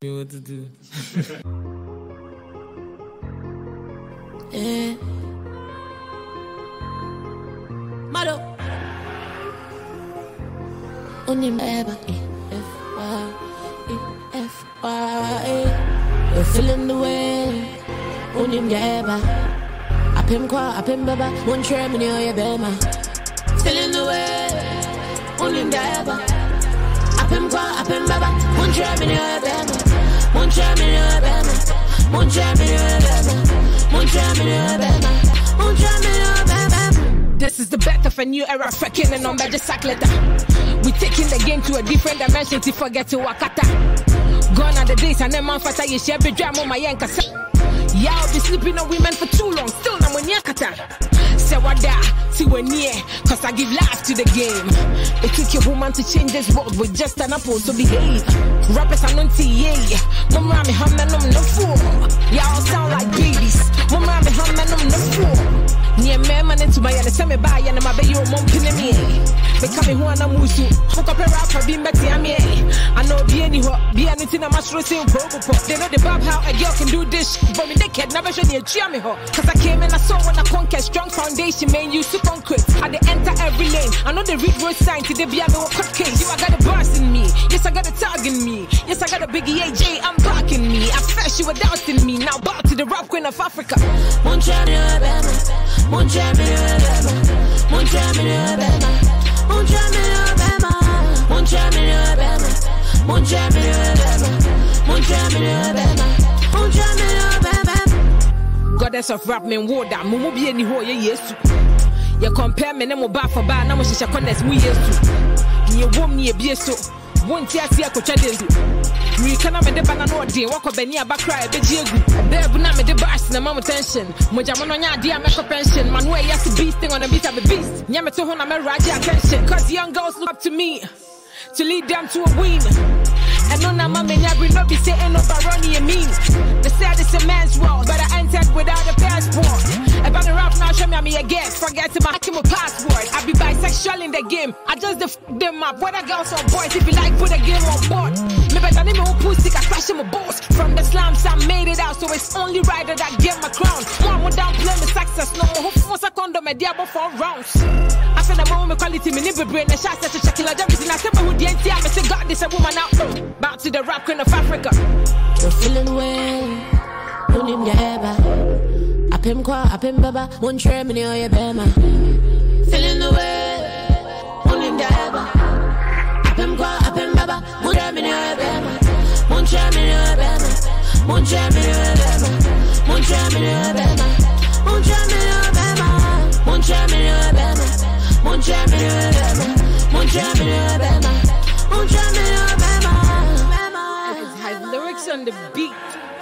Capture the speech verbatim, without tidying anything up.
What to do? Yeah. Malo. Unim eba E F Y E F Y. You're feeling the way. Unim eba. Apim kwa apim baba. One try me near your bema. Feeling the way. Unim eba. Apim kwa apim baba. One try me near your bema. One try me near your bema. One try me near your bema. One try me near your bema. One try me near your bema. This is the birth of a new era, freaking and on better sack letter. We taking the game to a different dimension to forget to Wakata. Gone are the days and then man fata you share be drama my yankasa. Yeah, I'll be sleeping on women for too long, still I'm on yakata. Say what da, see when near, cause I give life to the game. It took your woman to change this world with just an apple to behave. Rappers are not yeah. Mama me hum and I'm no fool. Y'all sound like babies. Mama me hum and I'm no fool. Near me man into my and send me by and my baby your mom pin me. They come who and I'm musu. Hook up a rapper being better me. I know be any hot, be anything I'm a sure saying proper. They know the bab how a girl can do this, but me they can never show you cheer me hot. Cause I came and I saw when I conquer strong foundation, man, you super concrete. I they enter every lane. I know the read road sign to the be a no cut case. You I got a boss in me. Yes, I got a tag in me. Yes, I got a biggie A J, I'm backing me. I first you were doubting me. Now bow to the rap queen of Africa. One champion, one champion, one champion, one champion, one champion, one champion, one champion, one champion. Goddess of rap, men, water, Mumu be any ho, yes. You compare me, no bar for bar, now she's a connect, we yes. You won't me a be so. Won't you see a coach? We cannot make the banana or day, walk up any about cry, but you there would not make the bars in the moment tension. Mujamona, dear, make a pension. Man, way, yes, the beast thing on the beat of a beast. Yamato, I'm a right attention. Cause young girls look up to me to lead them to a win. And no, my man, I will not be saying no barony and mean. The sad is a man's world, but I entered without a passport. About the rap now, show me me again. Forget to my my password. I be bisexual in the game. I just the f them up. Whether girls or boys, if you like, put a game on board. Me better name me pussy, I crash my boss. From the slums, I made it out, so it's only right that I get my crown. One more down, play my success. No more who force a condom, a diabo for rounds. After the moment, quality, me never brain, the shots to check it like everything. I said, who the N T I, I said, God, this a woman out. Back to the rap queen of Africa. You're feeling well. Unim yeba. Apim kwa, apim baba. One try me near your bema. Feeling the way. Unim yeba. Apim kwa, apim baba. One try me near your bema. One try me near your bema. One try me near your bema. One try me near your bema. One try me near your bema. One try me near your bema. One try me near your bema. One try me near your bema. One try me near your bema. Has lyrics on the beat.